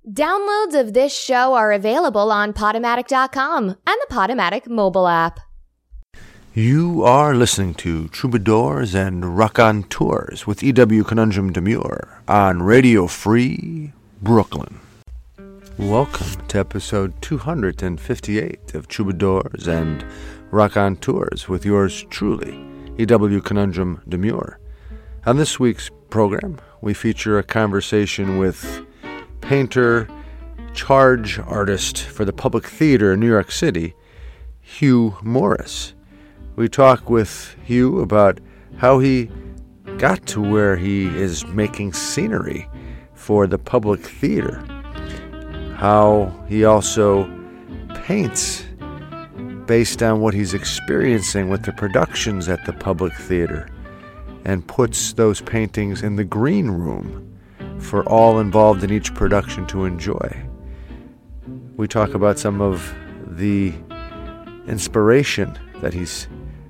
Downloads of this show are available on Podomatic.com and the Podomatic mobile app. You are listening to Troubadours and Raconteurs with E.W. Conundrum Demure on Radio Free Brooklyn. Welcome to episode 258 of Troubadours and Raconteurs with yours truly, E.W. Conundrum Demure. On this week's program, we feature a conversation with painter, charge artist for the Public Theater in New York City, Hugh Morris. We talk with Hugh about how he got to where he is making scenery for the Public Theater, how he also paints based on what he's experiencing with the productions at the Public Theater, and puts those paintings in the green room for all involved in each production to enjoy. We talk about some of the inspiration that he's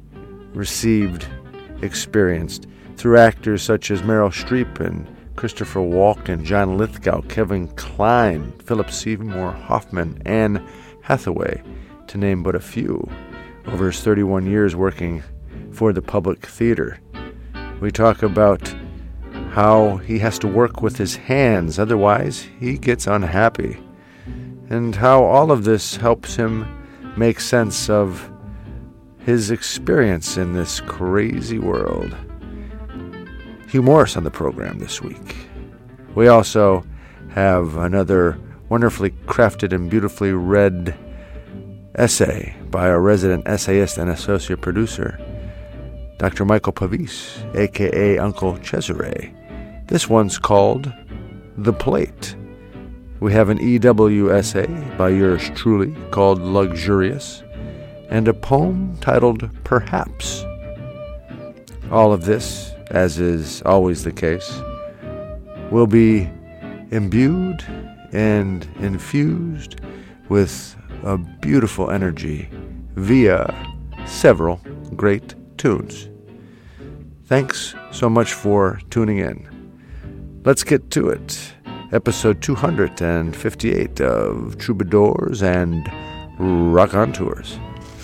experienced through actors such as Meryl Streep and Christopher Walken, John Lithgow, Kevin Kline, Philip Seymour Hoffman, Anne Hathaway, to name but a few, over his 31 years working for the Public Theater. We talk about how he has to work with his hands, otherwise he gets unhappy, and how all of this helps him make sense of his experience in this crazy world. Hugh Morris on the program this week. We also have another wonderfully crafted and beautifully read essay by our resident essayist and associate producer, Dr. Michael Pavis, a.k.a. Uncle Cesare. This one's called The Plate. We have an E.W. essay by yours truly called Luxurious, and a poem titled Perhaps. All of this, as is always the case, will be imbued and infused with a beautiful energy via several great tunes. Thanks so much for tuning in. Let's get to it. Episode 258 of Troubadours and Raconteurs.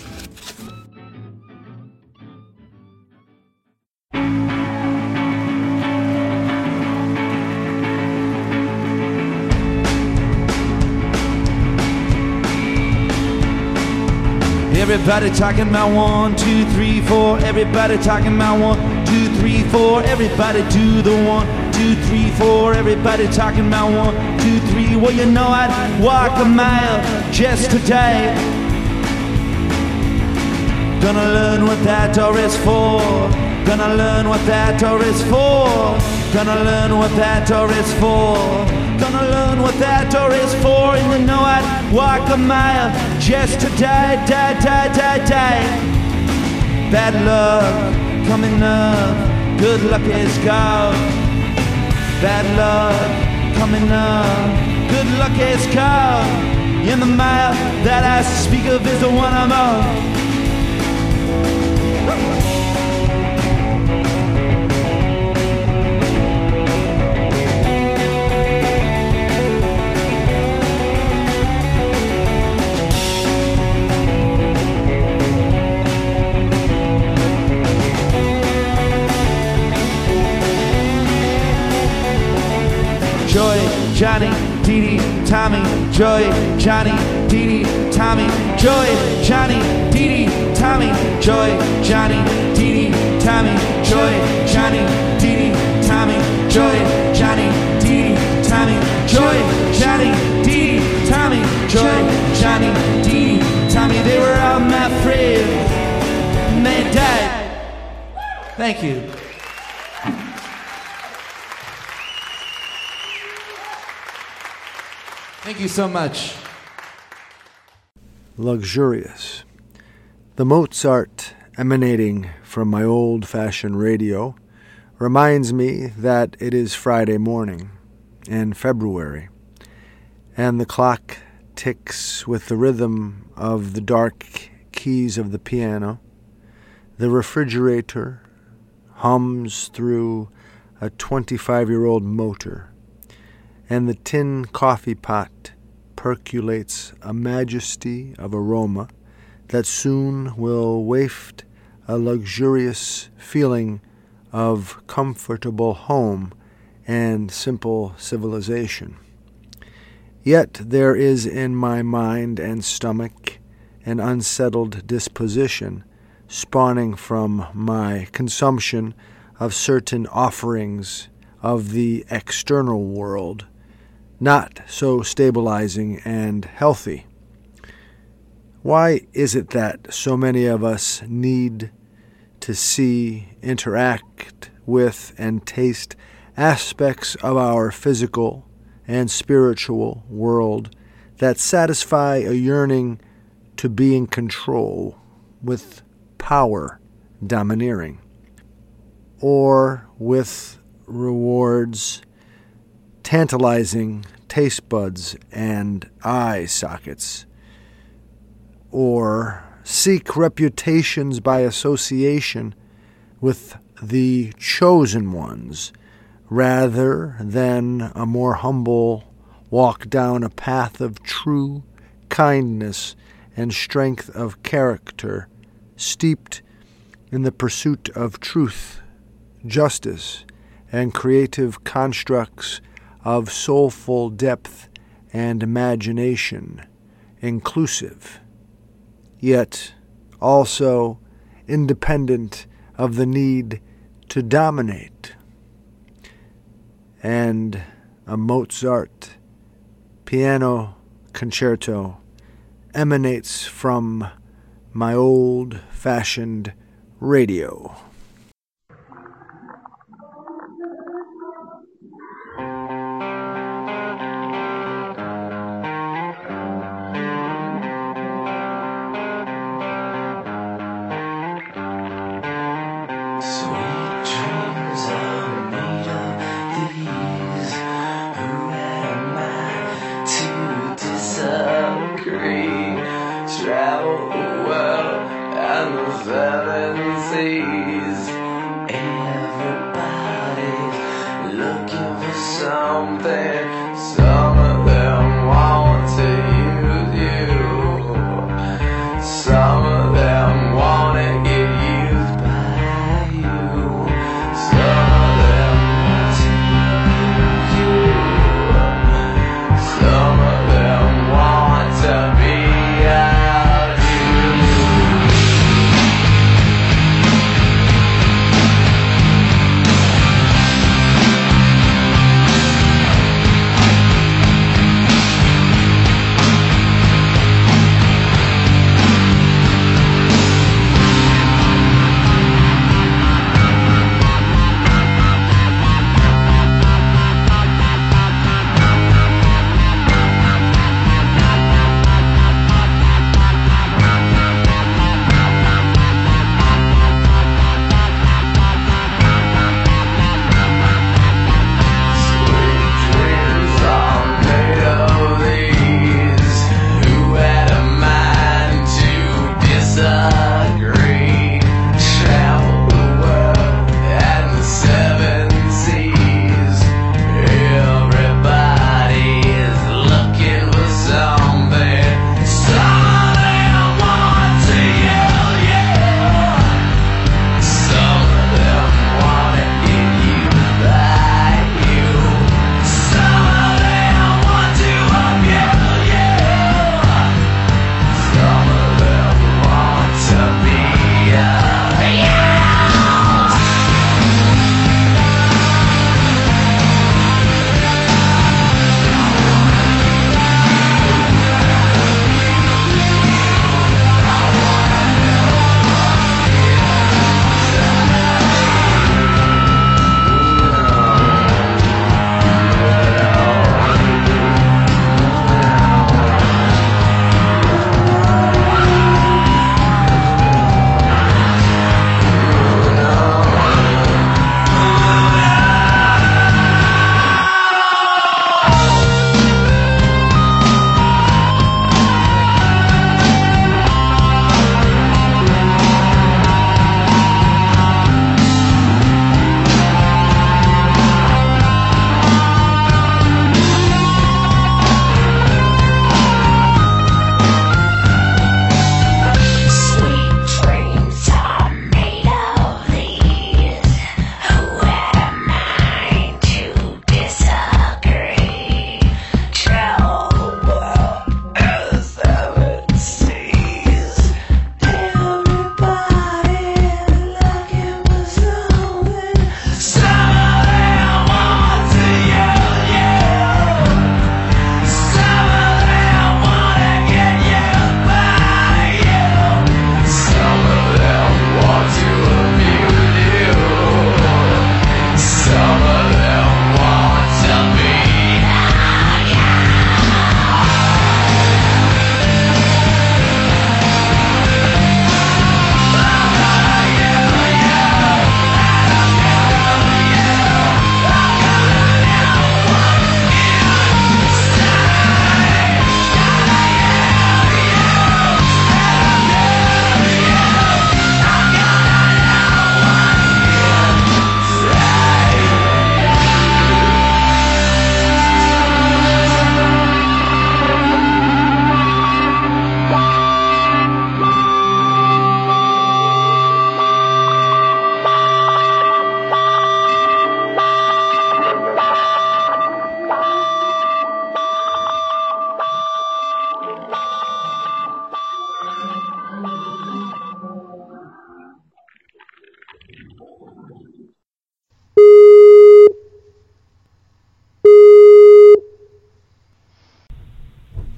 Everybody talking about 1, 2, 3, 4. Everybody talking about 1, 2, 3, 4. Everybody do the 1, 2, 3, 4. Everybody talking about 1, 2, 3. Well, you know I'd walk a mile just today. Gonna learn what that door is for. Gonna learn what that door is for. Gonna learn what that door is for. Gonna learn what that door is for. And you know I'd walk a mile just to die. Bad luck coming up, good luck is gone. Bad luck coming up, good luck is gone. In the mile that I speak of is the one I'm on. Joy, Johnny, Dee Dee, Tommy, Joy, Johnny, Dee Dee, Tommy, Joy, Johnny, Dee Dee, Tommy, Joy, Johnny, Dee Dee, Tommy, Joy, Johnny, Dee Dee, Tommy, Joy, Johnny, Dee Dee, Tommy, Joy, Johnny, Dee Dee, Tommy, Joy, Johnny, Dee Dee, Tommy. They were all my friends, and they died. Thank you. Thank you so much. Luxurious. The Mozart emanating from my old-fashioned radio reminds me that it is Friday morning in February, and the clock ticks with the rhythm of the dark keys of the piano. The refrigerator hums through a 25-year-old motor, and the tin coffee pot percolates a majesty of aroma that soon will waft a luxurious feeling of comfortable home and simple civilization. Yet there is in my mind and stomach an unsettled disposition spawning from my consumption of certain offerings of the external world, not so stabilizing and healthy. Why is it that so many of us need to see, interact with, and taste aspects of our physical and spiritual world that satisfy a yearning to be in control, with power domineering, or with rewards tantalizing taste buds and eye sockets, or seek reputations by association with the chosen ones, rather than a more humble walk down a path of true kindness and strength of character, steeped in the pursuit of truth, justice, and creative constructs of soulful depth and imagination, inclusive, yet also independent of the need to dominate. And a Mozart piano concerto emanates from my old-fashioned radio. Travel the world and the seven seas. Everybody's looking for something. Some of them want to use you. Some of them want to get used by you. Some of them want to use you. Some of them want to be out.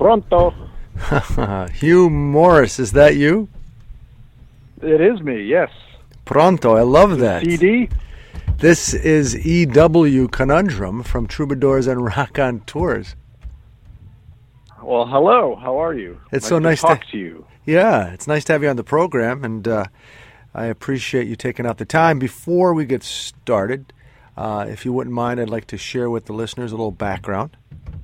Pronto. Hugh Morris, is that you? It is me, yes. Pronto, I love that. CD? This is E.W. Conundrum from Troubadours and Raconteurs. Well, hello. How are you? It's so nice to talk to you. Yeah, it's nice to have you on the program, and I appreciate you taking out the time. Before we get started, if you wouldn't mind, I'd like to share with the listeners a little background.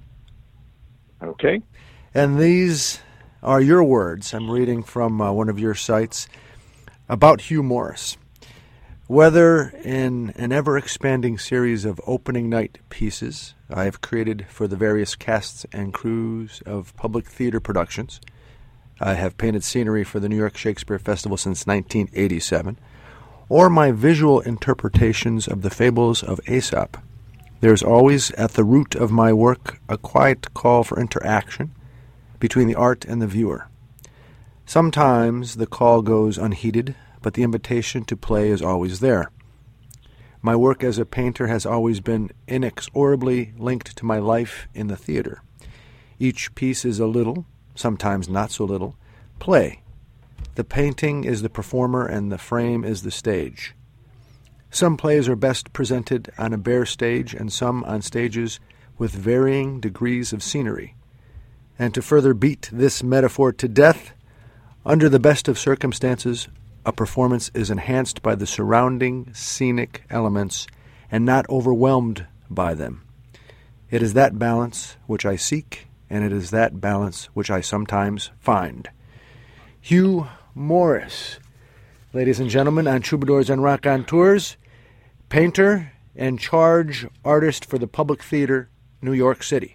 Okay. And these are your words. I'm reading from one of your sites about Hugh Morris. Whether in an ever-expanding series of opening night pieces I have created for the various casts and crews of public theater productions, I have painted scenery for the New York Shakespeare Festival since 1987, or my visual interpretations of the fables of Aesop, there is always at the root of my work a quiet call for interaction between the art and the viewer. Sometimes the call goes unheeded, but the invitation to play is always there. My work as a painter has always been inexorably linked to my life in the theater. Each piece is a little, sometimes not so little, play. The painting is the performer and the frame is the stage. Some plays are best presented on a bare stage and some on stages with varying degrees of scenery. And to further beat this metaphor to death, under the best of circumstances, a performance is enhanced by the surrounding scenic elements and not overwhelmed by them. It is that balance which I seek, and it is that balance which I sometimes find. Hugh Morris, ladies and gentlemen, on Troubadours and Raconteurs, painter and charge artist for the Public Theater, New York City.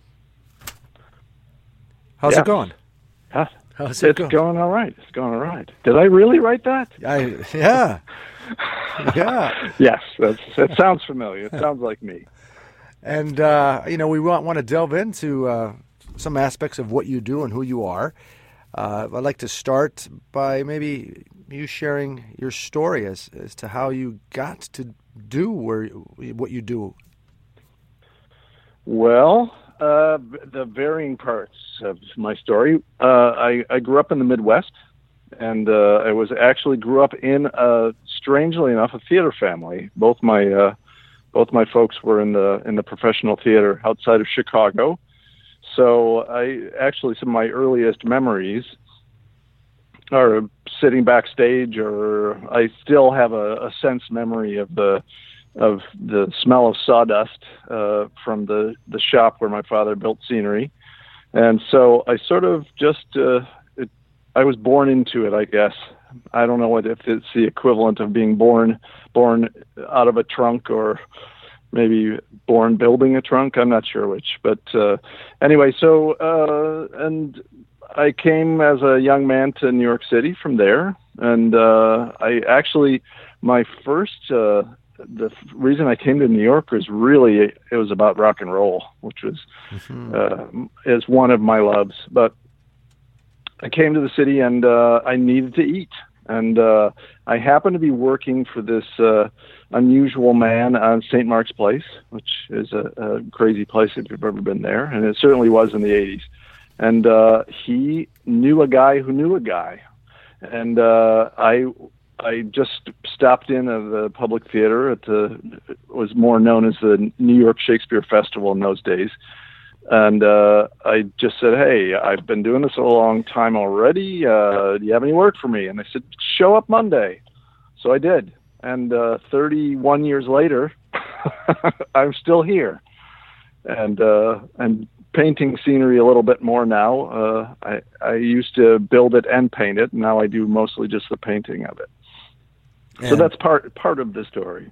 How's it going? Huh? How's it It's going all right. It's going all right. Did I really write that? Yeah. Yeah. Yes, that sounds familiar. It sounds like me. And, we want to delve into some aspects of what you do and who you are. I'd like to start by maybe you sharing your story as to how you got to do what you do. Well, the varying parts of my story. I grew up in the Midwest, and I grew up in strangely enough, a theater family. Both my folks were in the professional theater outside of Chicago. So some of my earliest memories are sitting backstage, or I still have a sense memory of the smell of sawdust from the shop where my father built scenery. And so I sort of just, I was born into it, I guess. I don't know if it's the equivalent of being born out of a trunk or maybe born building a trunk. I'm not sure which. But anyway, and I came as a young man to New York City from there. And my first... the reason I came to New York was it was about rock and roll, which was is one of my loves. But I came to the city and I needed to eat, and I happened to be working for this unusual man on St. Mark's Place, which is a crazy place if you've ever been there, and it certainly was in the 80s. And he knew a guy who knew a guy, and I just stopped in at the Public Theater it was more known as the New York Shakespeare Festival in those days. And I just said, hey, I've been doing this a long time already. Do you have any work for me? And they said, show up Monday. So I did. And 31 years later, I'm still here. And painting scenery a little bit more now. I used to build it and paint it. Now I do mostly just the painting of it. So that's part of the story.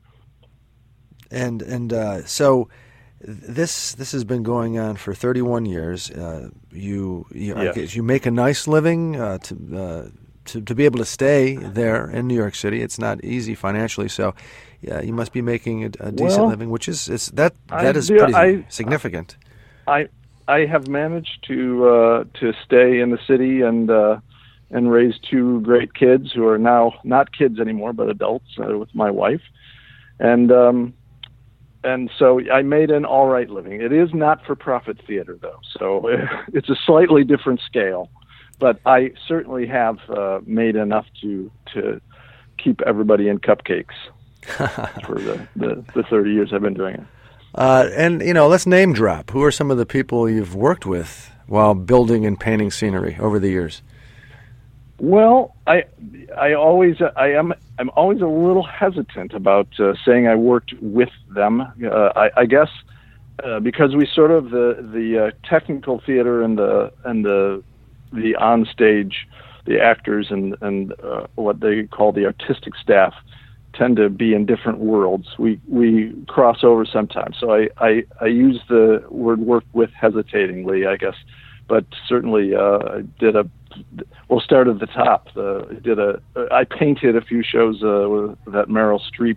So this has been going on for 31 years. You make a nice living to be able to stay there in New York City. It's not easy financially, so you must be making a decent living, which is pretty significant. I have managed to stay in the city and raise two great kids who are now not kids anymore, but adults with my wife. And and so I made an all right living. It is not for profit theater though, so it's a slightly different scale. But I certainly have made enough to keep everybody in cupcakes for the 30 years I've been doing it. And, let's name drop. Who are some of the people you've worked with while building and painting scenery over the years? Well, I'm always a little hesitant about saying I worked with them. I guess because we sort of the technical theater and the onstage, the actors and what they call the artistic staff tend to be in different worlds. We cross over sometimes. So I use the word work with hesitatingly, I guess, but certainly I did we'll start at the top. I painted a few shows that Meryl Streep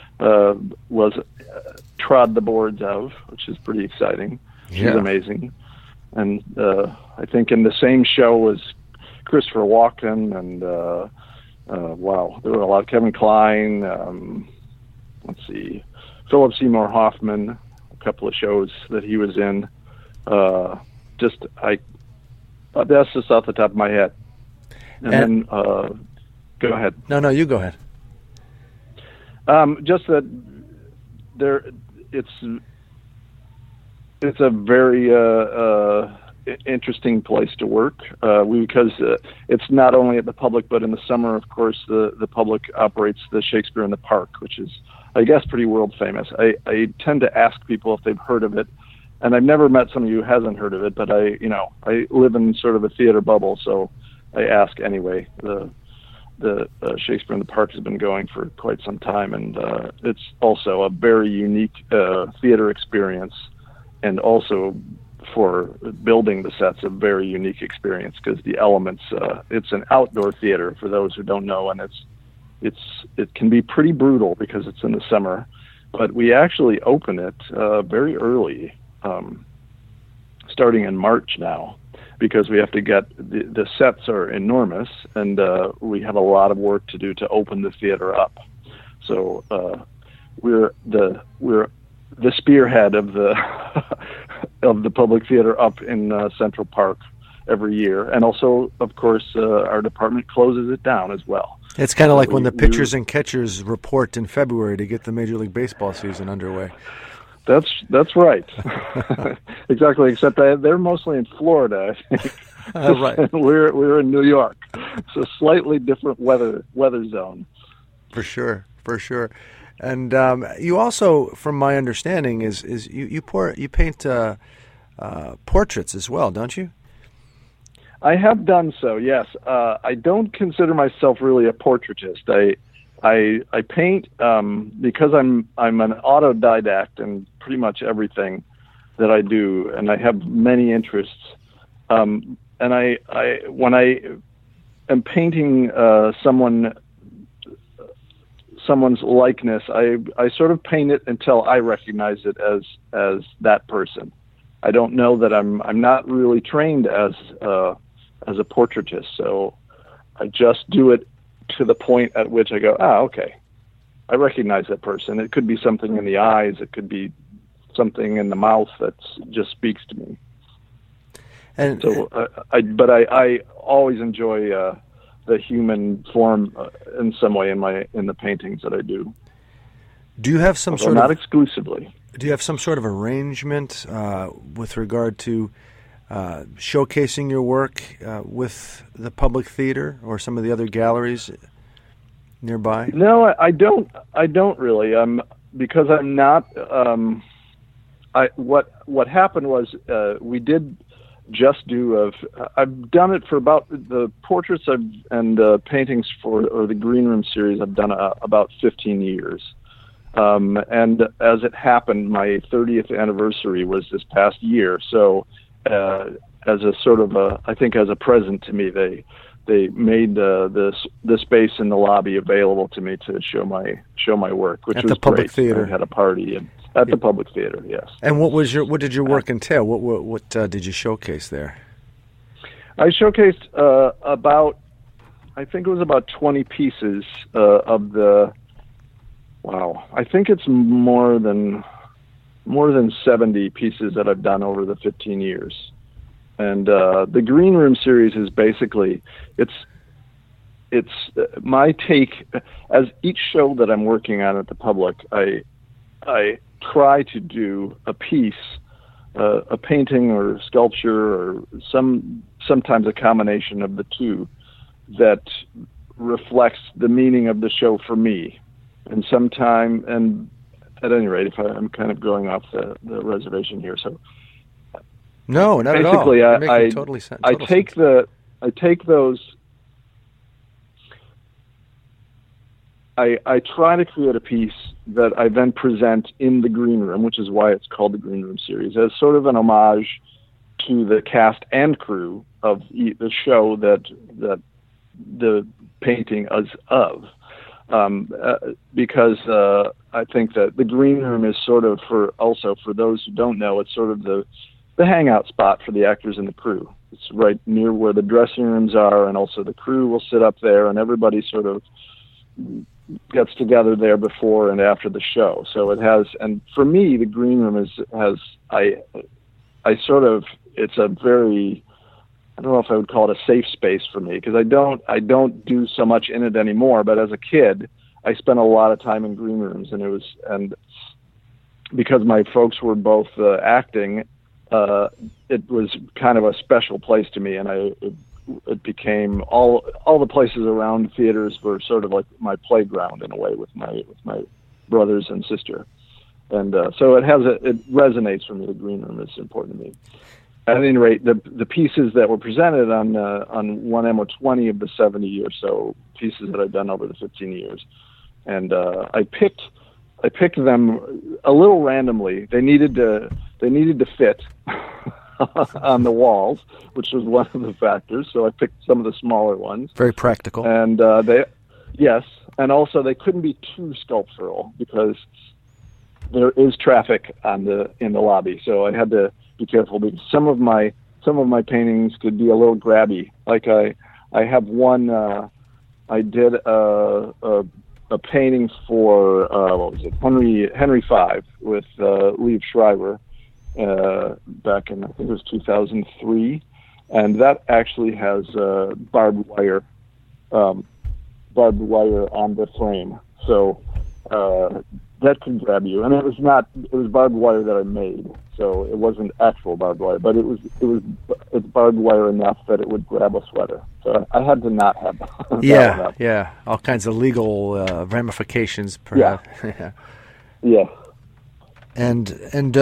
trod the boards of, which is pretty exciting. She's amazing. And I think in the same show was Christopher Walken and wow, there were a lot. Kevin Kline, let's see, Philip Seymour Hoffman, a couple of shows that he was in. That's just off the top of my head. And then go ahead. No, you go ahead. Just that it's a very interesting place to work because it's not only at the Public, but in the summer, of course, the Public operates the Shakespeare in the Park, which is, I guess, pretty world famous. I tend to ask people if they've heard of it, and I've never met somebody who hasn't heard of it, but I live in sort of a theater bubble, so I ask anyway. The Shakespeare in the Park has been going for quite some time, and it's also a very unique theater experience, and also for building the sets, a very unique experience because the elements. It's an outdoor theater for those who don't know, and it can be pretty brutal because it's in the summer, but we actually open it very early, starting in March now, because we have to get the sets are enormous, and we have a lot of work to do to open the theater up. So we're the spearhead of the of the Public Theater up in Central Park every year, and also, of course, our department closes it down as well. It's kind of like when the pitchers and catchers report in February to get the Major League Baseball season underway. That's right. Exactly, except they're mostly in Florida, I think. Right. We're in New York. It's a slightly different weather zone. For sure. And you also, from my understanding, is you paint portraits as well, don't you? I have done so, yes. I don't consider myself really a portraitist. I paint because I'm an autodidact in pretty much everything that I do, and I have many interests. And I when I am painting someone's likeness, I sort of paint it until I recognize it as that person. I don't know that I'm not really trained as a portraitist, so I just do it to the point at which I go, okay, I recognize that person. It could be something in the eyes, it could be something in the mouth that just speaks to me. And so, I always enjoy the human form in some way in the paintings that I do. Do you have some not exclusively? Do you have some sort of arrangement with regard to showcasing your work with the Public Theater or some of the other galleries nearby? No, I don't really. Because I'm not. What happened was we did just do I've done it for about the portraits and paintings or the Green Room series. I've done about 15 years. And as it happened, my 30th anniversary was this past year. So, as a sort of I think as a present to me, they made the space in the lobby available to me to show my work, which at was the Public great. Theater. I had a party at the Public Theater, yes. And what did your work entail? What did you showcase there? I showcased I think it was about 20 pieces of the. Wow, I think it's more than 70 pieces that I've done over the 15 years. And the Green Room series is basically, it's my take. As each show that I'm working on at the Public, I try to do a piece, a painting or sculpture, or sometimes a combination of the two, that reflects the meaning of the show for me. And at any rate, if I'm kind of going off the reservation here, so no, not at all. Basically, You're making total sense. I take those. I try to create a piece that I then present in the Green Room, which is why it's called the Green Room series, as sort of an homage to the cast and crew of the show that the painting is of. Because I think that the Green Room is sort of, for those who don't know, it's sort of the hangout spot for the actors and the crew. It's right near where the dressing rooms are, and also the crew will sit up there, and everybody sort of gets together there before and after the show. So it has, and for me, the Green Room it's a very, I don't know if I would call it a safe space for me, because I don't do so much in it anymore. But as a kid, I spent a lot of time in green rooms, and because my folks were both acting, it was kind of a special place to me, and it became all the places around theaters were sort of like my playground in a way with my brothers and sister, and so it resonates for me. The Green Room is important to me. At any rate, the pieces that were presented on 1M or 20 of the 70 or so pieces that I've done over the 15 years, and I picked them a little randomly. They needed to fit on the walls, which was one of the factors. So I picked some of the smaller ones. Very practical. And and also they couldn't be too sculptural because there is traffic in the lobby. So I had to be careful, because some of my paintings could be a little grabby. Like I have one. I did a painting for what was it, Henry V with Liev Schreiber back in, I think it was 2003, and that actually has barbed wire on the frame. So that can grab you, and it was barbed wire that I made, so it wasn't actual barbed wire, but it's barbed wire enough that it would grab a sweater. So I had to not have that. Yeah, all kinds of legal ramifications, perhaps. Yeah. And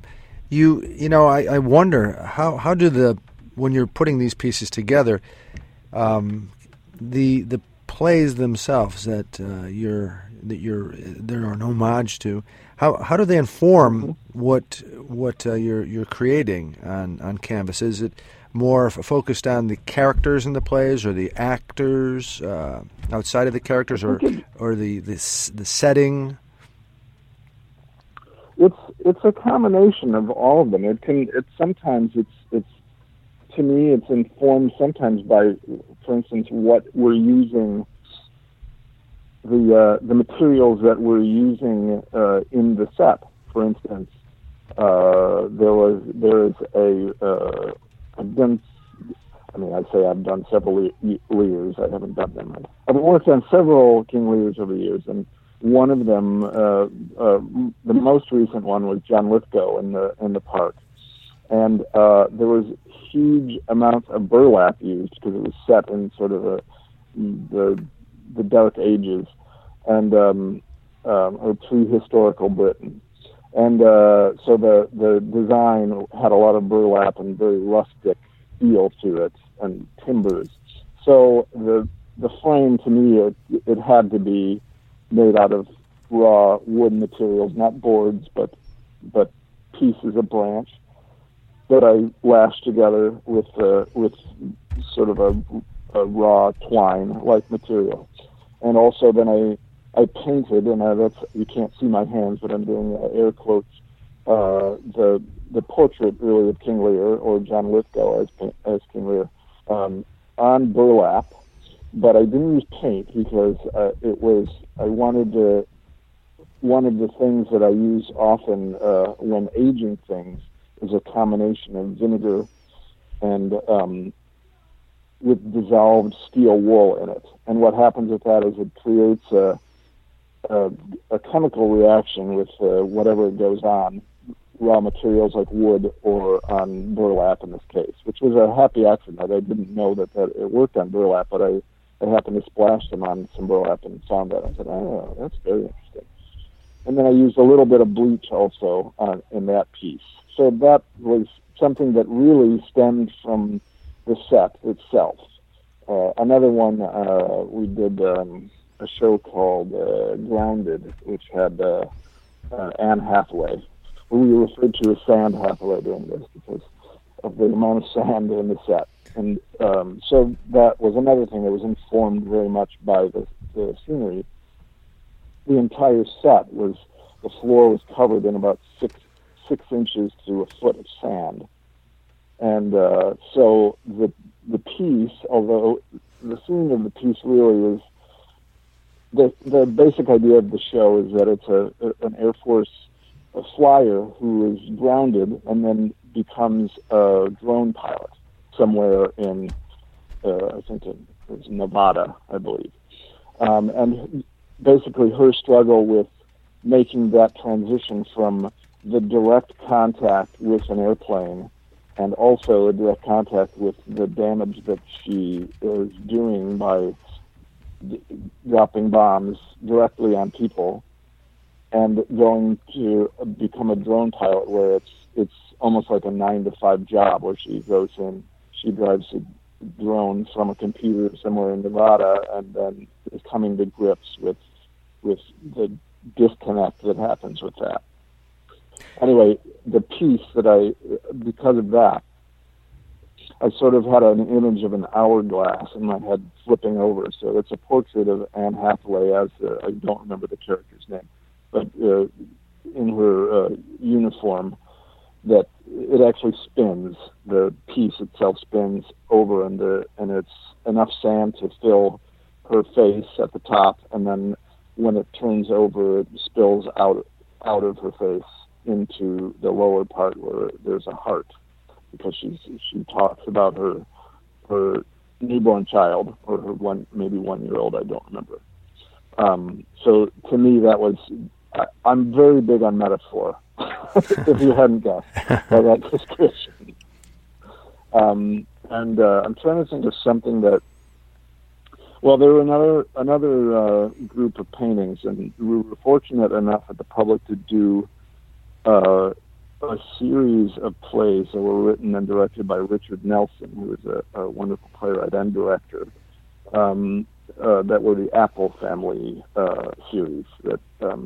I wonder how do when you're putting these pieces together, the plays themselves that they're an homage to, how do they inform what you're creating on canvas? Is it more focused on the characters in the plays, or the actors outside of the characters, or the setting? It's a combination of all of them. Sometimes it's to me it's informed sometimes by, for instance, what we're using, the materials that we're using in the set. For instance, I've done several Lears. I haven't done them. I've worked on several King Lears over the years, and one of them, the most recent one, was John Lithgow in the park, and there was huge amounts of burlap used because it was set in sort of the Dark Ages and or pre-historical Britain, and so the design had a lot of burlap and very rustic feel to it and timbers. So the frame, to me, it had to be made out of raw wood materials, not boards, but pieces of branch that I lashed together with sort of a raw twine-like material. And also then I painted, and that's, you can't see my hands, but I'm doing air quotes, the portrait really of King Lear, or John Lithgow as King Lear, on burlap. But I didn't use paint because I wanted to one of the things that I use often when aging things is a combination of vinegar and with dissolved steel wool in it. And what happens with that is it creates a chemical reaction with whatever goes on, raw materials like wood or on burlap in this case, which was a happy accident. I didn't know that it worked on burlap, but I happened to splash them on some burlap and found that. I said, oh, that's very interesting. And then I used a little bit of bleach also in that piece. So that was something that really stemmed from the set itself. Another one, we did a show called Grounded, which had Anne Hathaway, who we referred to as Sand Hathaway during this because of the amount of sand in the set. And so that was another thing that was informed very much by the scenery. The entire set the floor was covered in about six inches to a foot of sand. And so the piece, although the theme of the piece really is, the basic idea of the show is that it's an Air Force flyer who is grounded and then becomes a drone pilot somewhere in, I think it was Nevada, I believe. And basically her struggle with making that transition from the direct contact with an airplane and also a direct contact with the damage that she is doing by dropping bombs directly on people, and going to become a drone pilot where it's almost like a 9-to-5 job where she goes in, she drives a drone from a computer somewhere in Nevada, and then is coming to grips with the disconnect that happens with that. Anyway, the piece because of that, I sort of had an image of an hourglass in my head flipping over. So it's a portrait of Anne Hathaway as I don't remember the character's name, but in her uniform, that it actually spins. The piece itself spins over, and it's enough sand to fill her face at the top, and then when it turns over, it spills out of her face into the lower part where there's a heart, because she talks about her newborn child, or her maybe 1-year-old, I don't remember. So to me, that was, I'm very big on metaphor, if you hadn't guessed by that description. And I'm trying to think of something that, well, there were another group of paintings, and we were fortunate enough at the Public to do a series of plays that were written and directed by Richard Nelson, who is a wonderful playwright and director, that were the Apple Family series that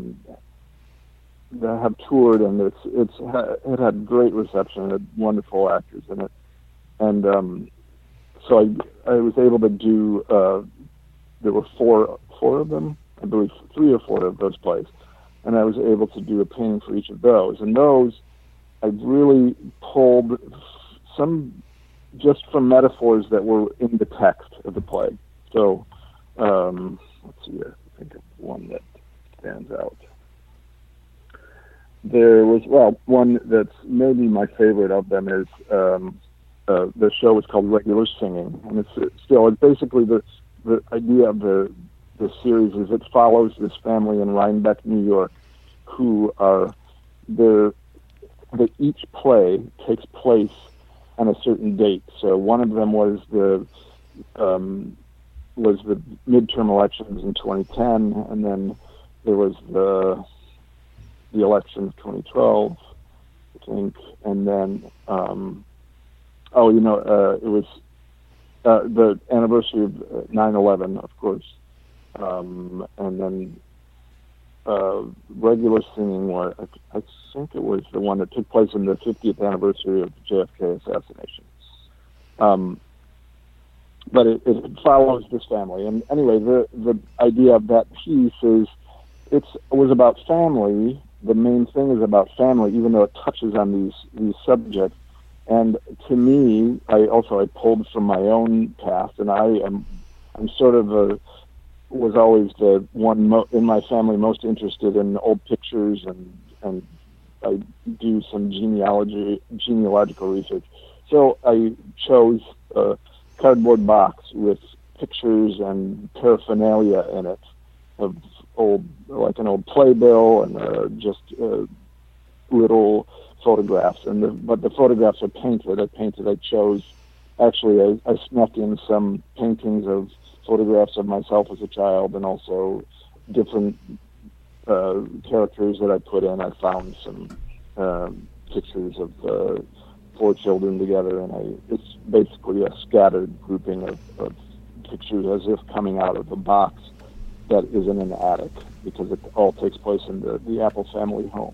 have toured, and it had great reception. It had wonderful actors in it, and so I was able to do. There were four of them, I believe, 3 or 4 of those plays, and I was able to do a painting for each of those. And those, I really pulled some just from metaphors that were in the text of the play. So, let's see here. I think of one that stands out. There was, one that's maybe my favorite of them is the show was called Regular Singing, and it's basically the idea of the series is it follows this family in Rhinebeck, New York, who are each play takes place on a certain date. So one of them was the midterm elections in 2010, and then there was the election of 2012, I think, and then it was the anniversary of 9/11, of course, and then Regular Singing, I think it was the one that took place in the 50th anniversary of the JFK assassination. But it follows this family. And anyway, the idea of that piece is it was about family. The main thing is about family, even though it touches on these subjects. And to me, I pulled from my own past, and I'm sort of was always the one in my family most interested in old pictures, and I do some genealogical research. So I chose a cardboard box with pictures and paraphernalia in it of like an old playbill and just little photographs. But the photographs are painted. I chose, actually, I snuck in some paintings of photographs of myself as a child, and also different characters that I put in. I found some pictures of 4 children together, and it's basically a scattered grouping of pictures as if coming out of a box that is in an attic, because it all takes place in the Apple family home.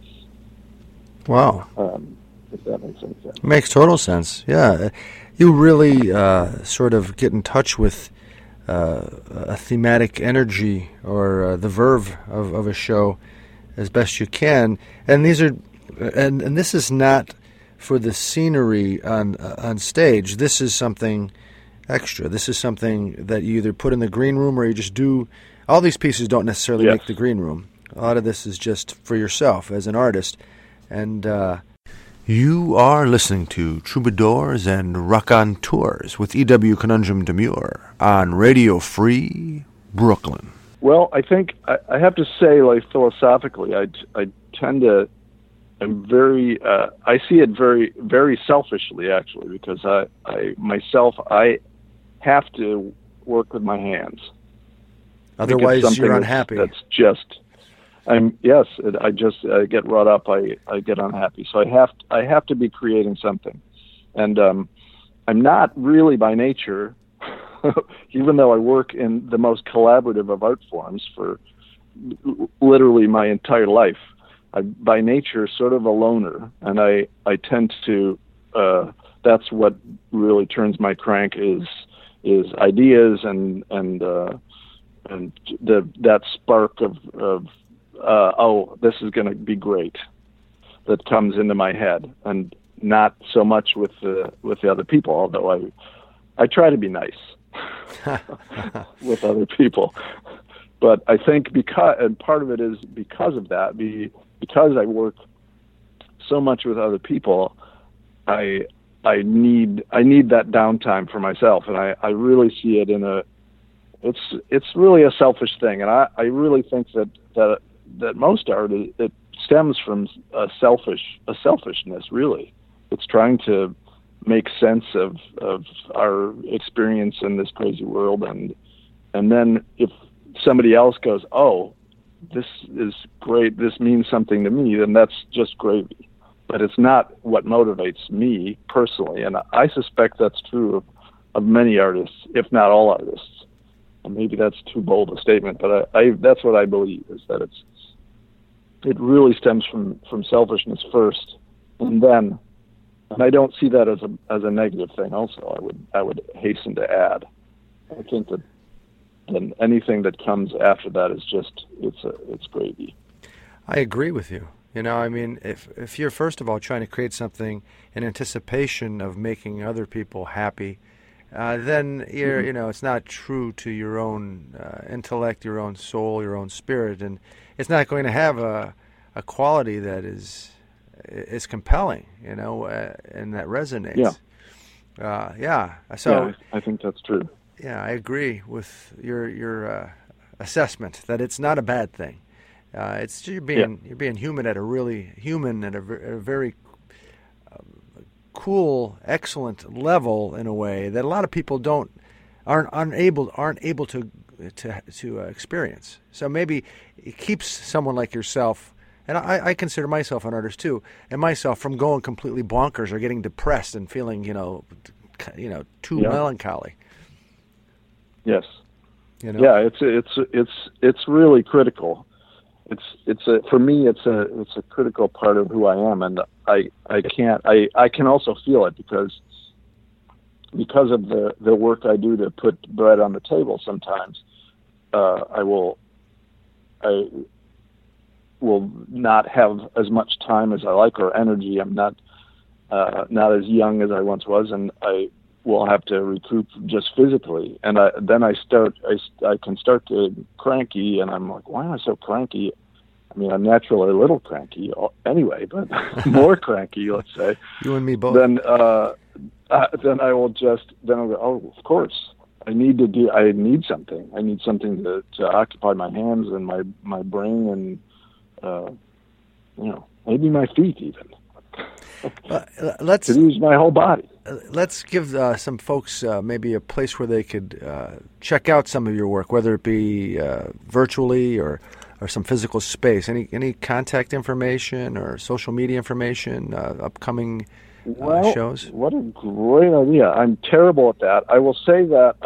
Wow. If that makes any sense. Makes total sense. Yeah. You really sort of get in touch with a thematic energy or the verve of a show as best you can. And these are, and this is not for the scenery on stage. This is something extra. This is something that you either put in the green room or you just do. All these pieces don't necessarily make the green room. A lot of this is just for yourself as an artist. And you are listening to Troubadours and Raconteurs with E.W. Conundrum Demure on Radio Free Brooklyn. Well, I think I have to say, like, philosophically, I tend to, I see it very, very selfishly, actually, because I have to work with my hands. Otherwise, you're unhappy. That's just, I get wrought up. I get unhappy. So I have to be creating something, and I'm not really by nature, even though I work in the most collaborative of art forms for literally my entire life. I'm by nature sort of a loner, and I tend to. That's what really turns my crank is ideas and that spark of this is going to be great that comes into my head, and not so much with the other people, although I try to be nice with other people. But I think part of it is because of that, because I work so much with other people, I need that downtime for myself, and I really see it it's really a selfish thing, and I really think that most art, it stems from a selfishness. Really, it's trying to make sense of our experience in this crazy world, and then if somebody else goes, oh, this is great, this means something to me, then that's just gravy. But it's not what motivates me personally, and I suspect that's true of many artists, if not all artists. And maybe that's too bold a statement, but that's what I believe, is that it really stems from selfishness first, and I don't see that as a negative thing. Also, I would hasten to add, I think that then anything that comes after that is just it's gravy. I agree with you. You know, I mean, if you're first of all trying to create something in anticipation of making other people happy, then you're, it's not true to your own intellect, your own soul, your own spirit, and it's not going to have a quality that is compelling, and that resonates. Yeah. So I think that's true. Yeah, I agree with your assessment that it's not a bad thing. It's you're being human at a really human at a very cool, excellent level in a way that a lot of people aren't able to experience. So maybe it keeps someone like yourself, and I consider myself an artist too, and myself from going completely bonkers or getting depressed and feeling too melancholy. Yes. Yeah, it's really critical. For me it's a critical part of who I am, and I can also feel it because of the work I do to put bread on the table. Sometimes I will not have as much time as I like or energy. I'm not as young as I once was, and will have to recoup just physically, and then I can start to cranky, and I'm like, why am I so cranky? I mean, I'm naturally a little cranky anyway, but more cranky, let's say. You and me both. Then I will then I'll go, oh, of course, I need something. I need something to occupy my hands and my brain and, maybe my feet even. Let's to use my whole body. Let's give some folks maybe a place where they could check out some of your work, whether it be virtually or some physical space. Any contact information or social media information, upcoming shows? What a great idea! I'm terrible at that. I will say that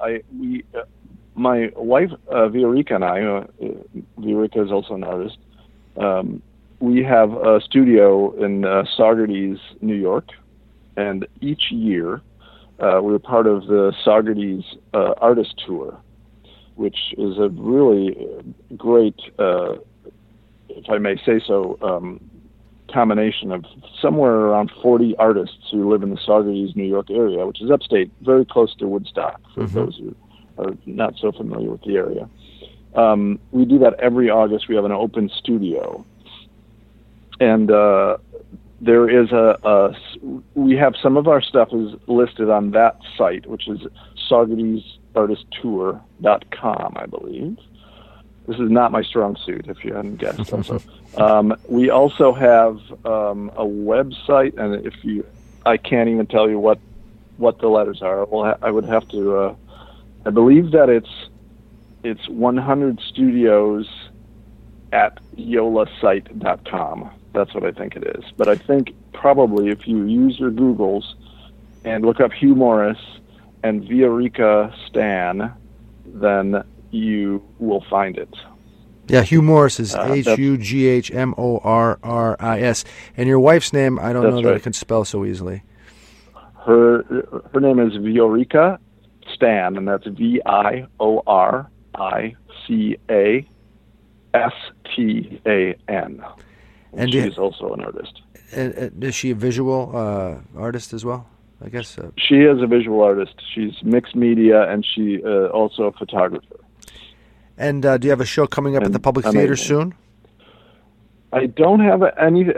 my wife Viorica and I, Viorica is also an artist. We have a studio in Saugerties, New York, and each year we're part of the Saugerties Artist Tour, which is a really great, if I may say so, combination of somewhere around 40 artists who live in the Saugerties, New York area, which is upstate, very close to Woodstock, for those who are not so familiar with the area. We do that every August. We have an open studio. And there is we have some of our stuff is listed on that site, which is SaugertiesArtistTour.com, I believe. This is not my strong suit, if you hadn't guessed. Also, we also have a website, and I can't even tell you what the letters are. Well, I would have to. I believe that it's 100 Studios at yolasite.com. That's what I think it is. But I think probably if you use your Googles and look up Hugh Morris and Viorica Stan, then you will find it. Yeah, Hugh Morris is Hughmorris. And your wife's name, I don't know that I can spell so easily. Her name is Viorica Stan, and that's VIORICASTAN. And she's also an artist. Is she a visual artist as well, I guess? She is a visual artist. She's mixed media, and she also a photographer. And do you have a show coming up at the Public Theater soon? I don't have any.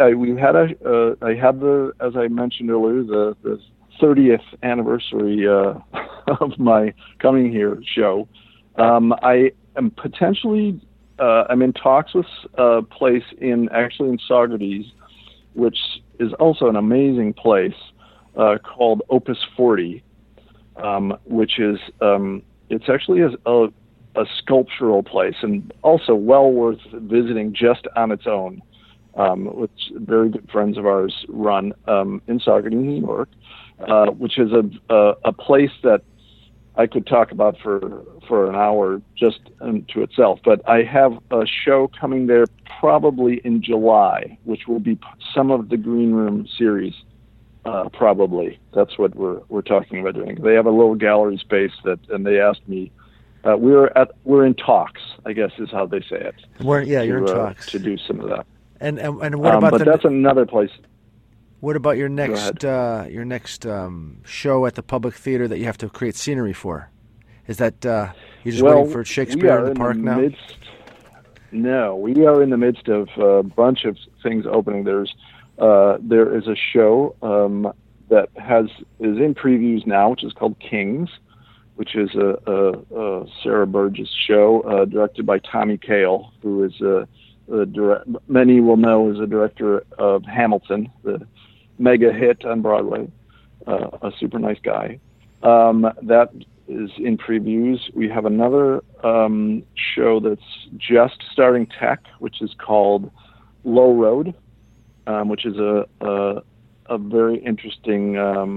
I had as I mentioned earlier, the 30th anniversary of my coming here show. I am potentially. I'm in talks with a place in Saugerties, which is also an amazing place called Opus 40, which is it's actually a sculptural place and also well worth visiting just on its own, which very good friends of ours run in Saugerties, New York, which is a place that I could talk about for an hour just to itself. But I have a show coming there probably in July, which will be some of the Green Room series. Probably that's what we're talking about doing. They have a little gallery space and they asked me. We're in talks, I guess is how they say it. You're in talks to do some of that. And what about? But that's another place. What about your next show at the Public Theater that you have to create scenery for? Is that you're just waiting for Shakespeare in the Park now? No, we are in the midst of a bunch of things opening. There is a show that is in previews now, which is called Kings, which is a Sarah Burgess show directed by Tommy Kail, who is many will know as a director of Hamilton, the mega hit on Broadway, a super nice guy. That is in previews. We have another show that's just starting tech, which is called Low Road, which is a very interesting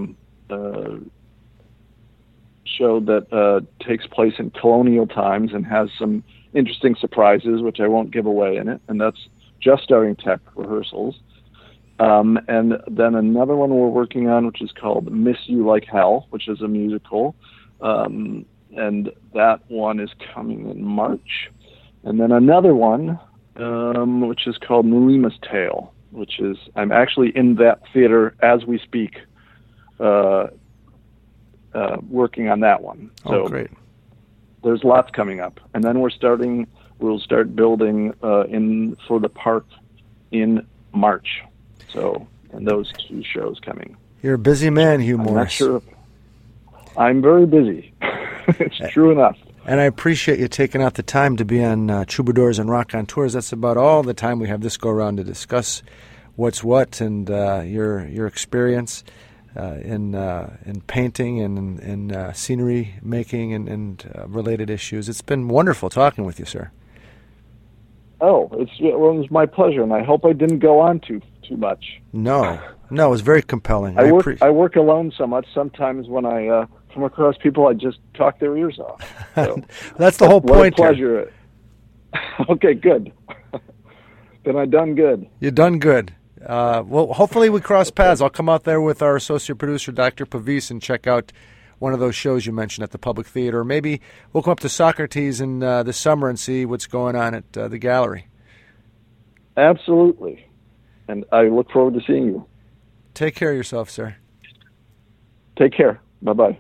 show that takes place in colonial times and has some interesting surprises, which I won't give away in it. And that's just starting tech rehearsals. And then another one we're working on, which is called Miss You Like Hell, which is a musical. And that one is coming in March. And then another one, which is called Mulima's Tale, which is, I'm actually in that theater as we speak, working on that one. So Oh, great. there's lots coming up. And then we'll start building for the park in March. So, and those 2 shows coming. You're a busy man, Hugh I'm Morris. not sure. I'm very busy. It's true enough. And I appreciate you taking out the time to be on Troubadours and Rock on Tours. That's about all the time we have this go around to discuss what's what and your experience in painting and in scenery making and related issues. It's been wonderful talking with you, sir. Oh, it was my pleasure, and I hope I didn't go on too much. No, it was very compelling. I work alone so much. Sometimes when I come across people, I just talk their ears off. So, That's the whole point. What a pleasure. Okay, good. Then I done good. You done good. Well, hopefully we cross paths. I'll come out there with our associate producer, Dr. Pavis, and check out one of those shows you mentioned at the Public Theater. Or maybe we'll come up to Socrates in this summer and see what's going on at the gallery. Absolutely. And I look forward to seeing you. Take care of yourself, sir. Take care. Bye-bye.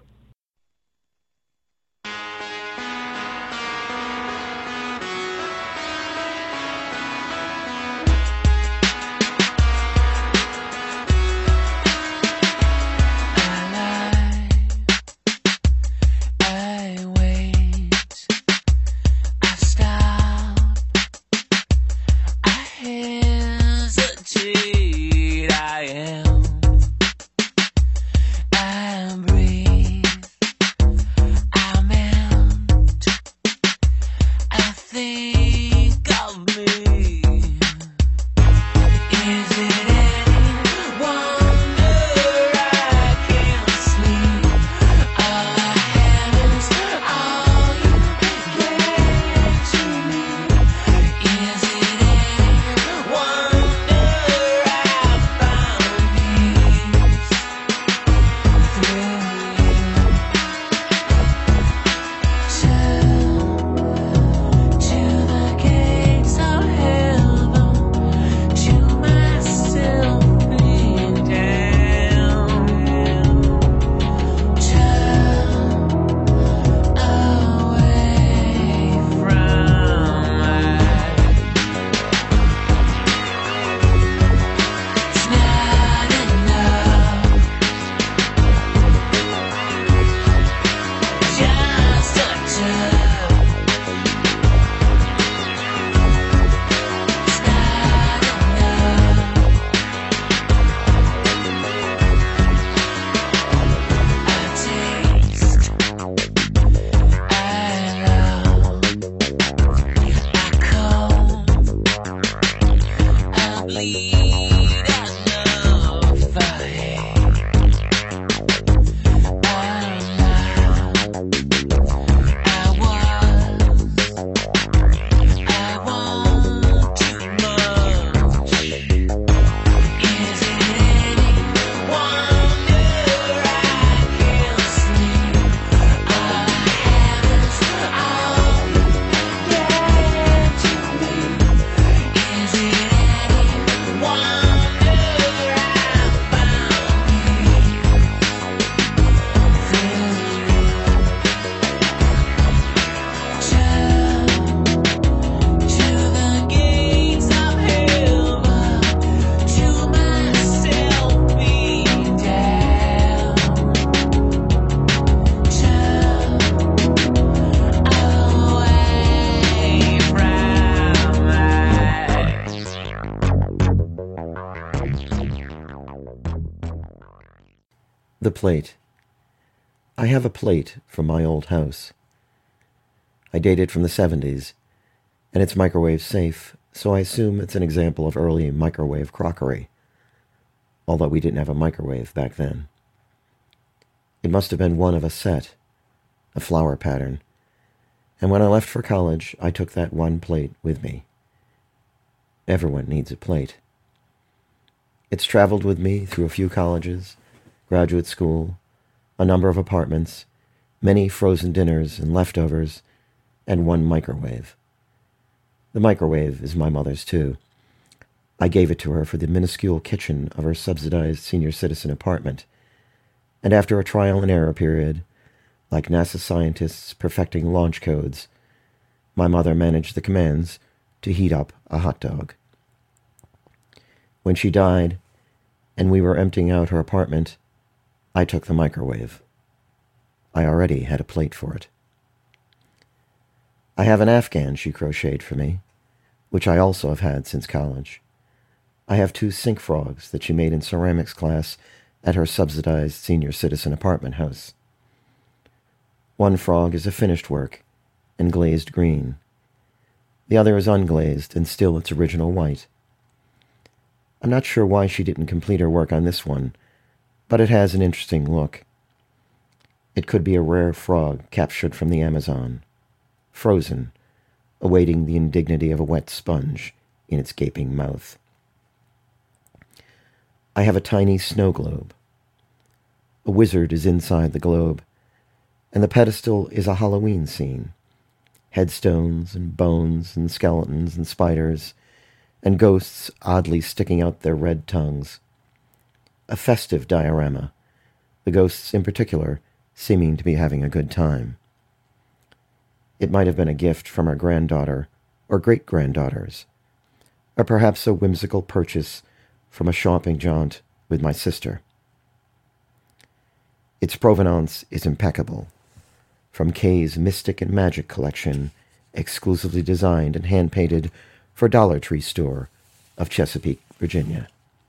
The plate. I have a plate from my old house. I date it from the 70s, and it's microwave safe, so I assume it's an example of early microwave crockery, although we didn't have a microwave back then. It must have been one of a set, a flower pattern, and when I left for college, I took that one plate with me. Everyone needs a plate. It's traveled with me through a few colleges, graduate school, a number of apartments, many frozen dinners and leftovers, and one microwave. The microwave is my mother's too. I gave it to her for the minuscule kitchen of her subsidized senior citizen apartment, and after a trial and error period, Like NASA scientists perfecting launch codes, my mother managed the commands to heat up a hot dog. When she died, and we were emptying out her apartment, I took the microwave. I already had a plate for it. I have an Afghan she crocheted for me, which I also have had since college. I have 2 sink frogs that she made in ceramics class at her subsidized senior citizen apartment house. One frog is a finished work and glazed green. The other is unglazed and still its original white. I'm not sure why she didn't complete her work on this one, but it has an interesting look. It could be a rare frog captured from the Amazon, frozen, awaiting the indignity of a wet sponge in its gaping mouth. I have a tiny snow globe. A wizard is inside the globe, and the pedestal is a Halloween scene. Headstones and bones and skeletons and spiders and ghosts oddly sticking out their red tongues. A festive diorama, the ghosts in particular seeming to be having a good time. It might have been a gift from our granddaughter or great-granddaughters, or perhaps a whimsical purchase from a shopping jaunt with my sister. Its provenance is impeccable, from Kay's Mystic and Magic collection, exclusively designed and hand-painted for Dollar Tree store of Chesapeake, Virginia.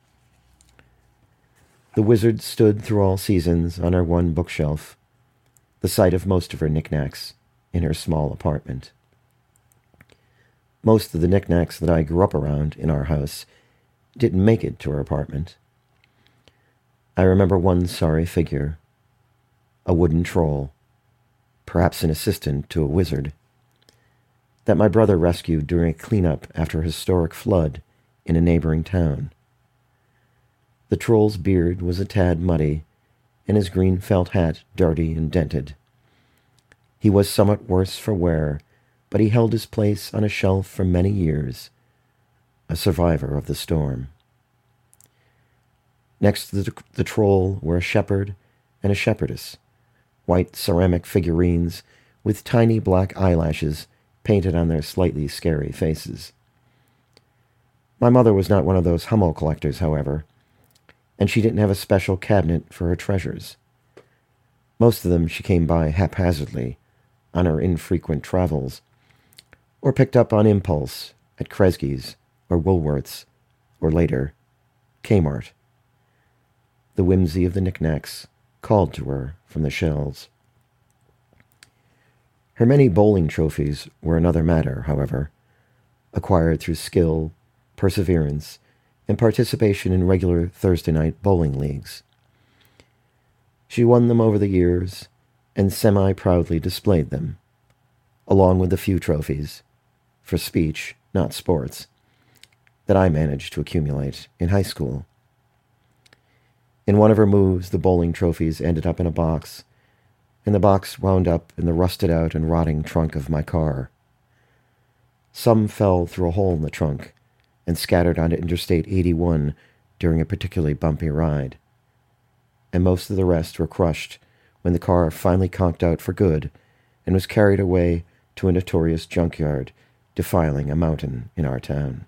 The wizard stood through all seasons on her one bookshelf, the site of most of her knickknacks in her small apartment. Most of the knickknacks that I grew up around in our house didn't make it to her apartment. I remember one sorry figure, a wooden troll, perhaps an assistant to a wizard, that my brother rescued during a cleanup after a historic flood in a neighboring town. The troll's beard was a tad muddy, and his green felt hat dirty and dented. He was somewhat worse for wear, but he held his place on a shelf for many years, a survivor of the storm. Next to the troll were a shepherd and a shepherdess, white ceramic figurines with tiny black eyelashes painted on their slightly scary faces. My mother was not one of those Hummel collectors, however, and she didn't have a special cabinet for her treasures. Most of them she came by haphazardly on her infrequent travels, or picked up on impulse at Kresge's or Woolworth's, or later, Kmart. The whimsy of the knickknacks called to her from the shelves. Her many bowling trophies were another matter, however, acquired through skill, perseverance, and participation in regular Thursday night bowling leagues. She won them over the years and semi-proudly displayed them, along with the few trophies, for speech, not sports, that I managed to accumulate in high school. In one of her moves, the bowling trophies ended up in a box, and the box wound up in the rusted-out and rotting trunk of my car. Some fell through a hole in the trunk and scattered onto Interstate 81 during a particularly bumpy ride, and most of the rest were crushed when the car finally conked out for good and was carried away to a notorious junkyard defiling a mountain in our town.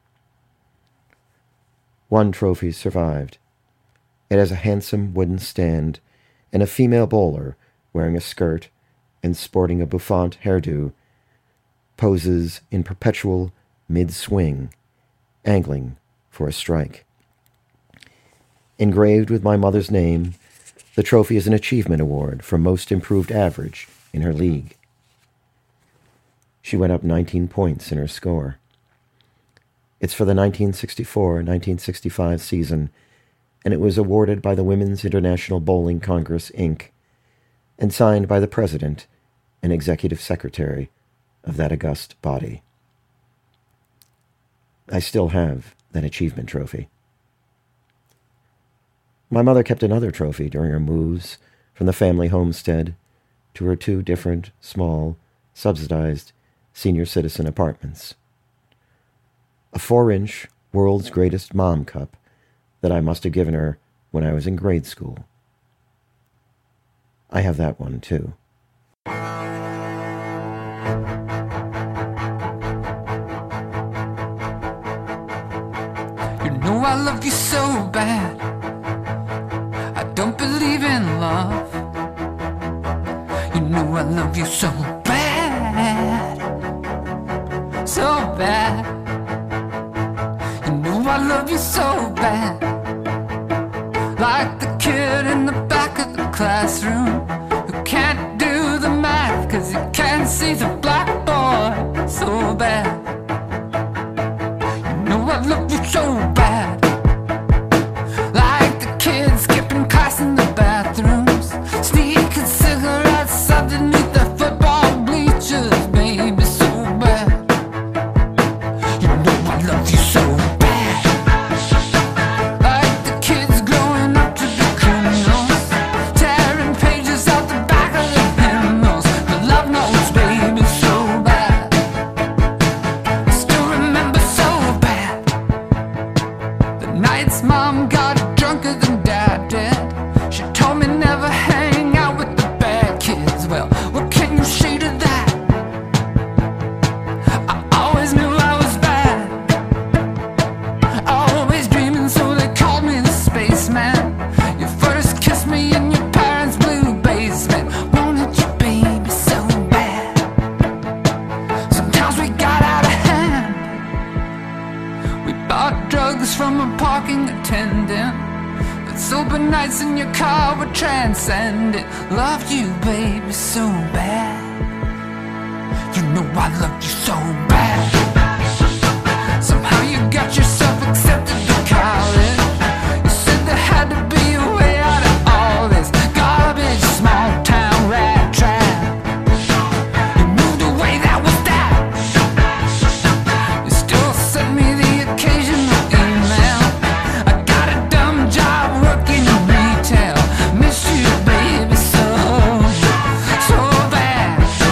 One trophy survived. It has a handsome wooden stand and a female bowler wearing a skirt and sporting a bouffant hairdo poses in perpetual mid-swing, angling for a strike. Engraved with my mother's name, the trophy is an achievement award for most improved average in her league. She went up 19 points in her score. It's for the 1964-1965 season, and it was awarded by the Women's International Bowling Congress, Inc., and signed by the President and Executive Secretary of that august body. I still have that achievement trophy. My mother kept another trophy during her moves from the family homestead to her 2 different, small, subsidized senior citizen apartments. A 4-inch World's Greatest Mom cup that I must have given her when I was in grade school. I have that one, too. love you so bad. I don't believe in love. You know I love you so bad. So bad. You know I love you so bad. Like the kid in the back of the classroom who can't do the math 'cause he can't see the blackboard. So bad. You know I love you so bad. Like the kids skipping class in the bathrooms, sneaking cigarettes underneath the football bleachers, baby, so bad. You know I love you so bad. Like the kids growing up to be criminals, tearing pages out the back of the hymnals, the love notes, baby, so bad. I still remember so bad the nights mom got drunker than dad did. She told me never hang out with the bad kids. Well, what can you say to that? I always knew I was bad, always dreaming, so they called me the spaceman. You first kissed me in your parents' blue basement. Wanted you, baby, so bad. Sometimes we got out of hand. We bought drugs from a parking attendant, but sober nights in your car were transcendent. Loved you, baby, so bad. You know I loved you so bad. Somehow you got yourself accepted to college. You said there had to be a way out of all this garbage, small town rat trap. You moved away, that was that. You still send me the occasional email. I got a dumb job working in retail. Miss you, baby, so bad.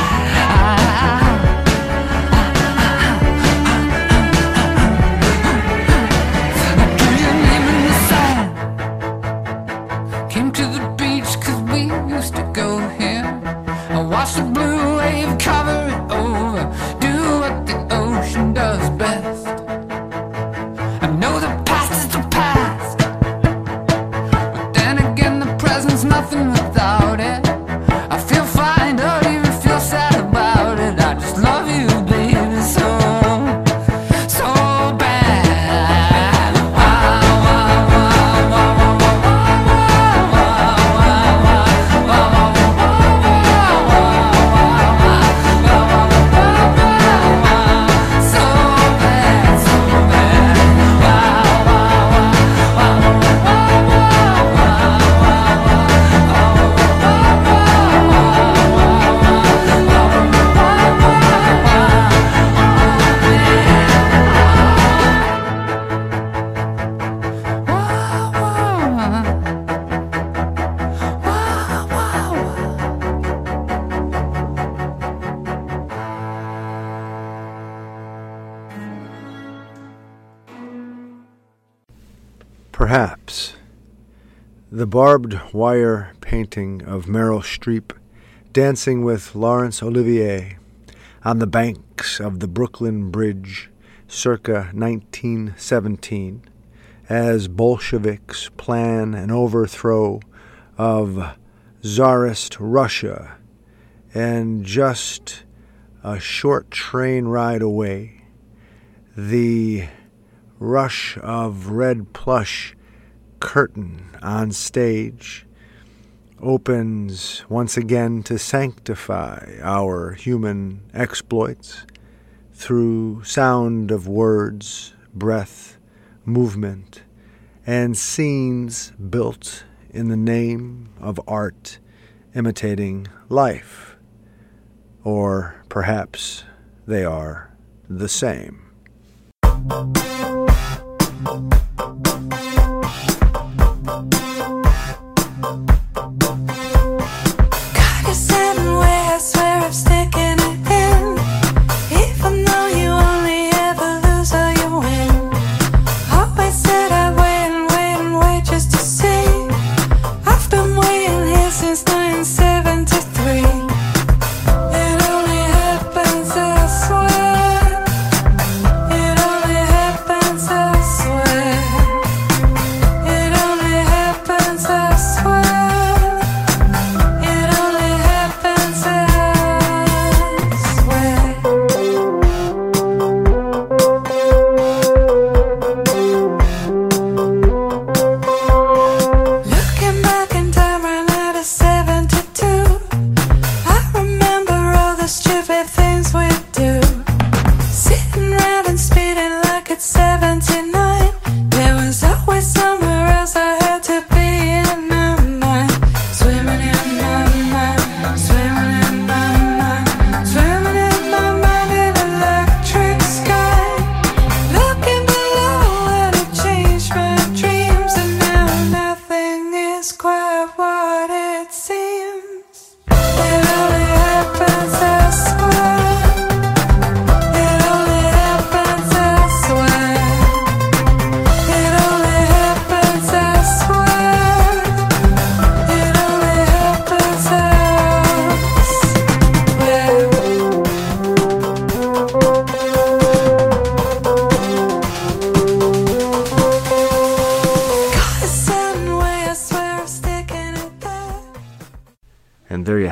I drew your name in the sand. Came to the beach 'cause we used to go here. I watched the blue wave cover it over, do what the ocean does best. I know the past is the past, but then again the present's nothing without it. I feel fine, don't even feel sad about it. I just love you, baby, so bad. So bad, so Perhaps the barbed wire painting of Meryl Streep dancing with Laurence Olivier on the banks of the Brooklyn Bridge circa 1917 as Bolsheviks plan an overthrow of Tsarist Russia, and just a short train ride away, the rush of red plush curtain on stage opens once again to sanctify our human exploits through sound of words, breath, movement, and scenes built in the name of art imitating life. Or perhaps they are the same. Got you sitting where I swear I'm sticking it in. Even though you only ever lose or you win. Always said I'd wait and wait and wait just to see. I've been waiting here since 1973. It only happens, I swear. It only happens, I swear.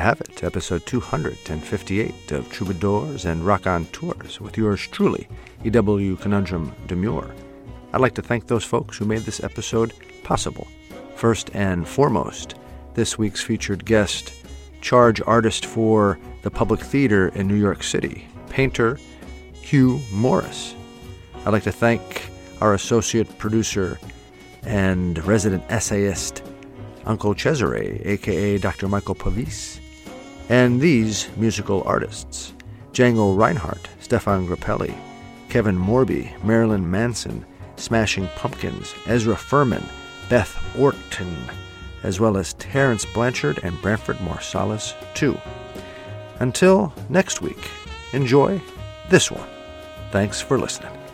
have it, episode 258 of Troubadours and Rock on Tours with yours truly, E.W. Conundrum Demure. I'd like to thank those folks who made this episode possible. First and foremost, this week's featured guest, charge artist for the Public Theater in New York City, painter Hugh Morris. I'd like to thank our associate producer and resident essayist, Uncle Cesare, a.k.a. Dr. Michael Pavis, and these musical artists, Django Reinhardt, Stefan Grappelli, Kevin Morby, Marilyn Manson, Smashing Pumpkins, Ezra Furman, Beth Orton, as well as Terrence Blanchard and Branford Marsalis, too. Until next week, enjoy this one. Thanks for listening.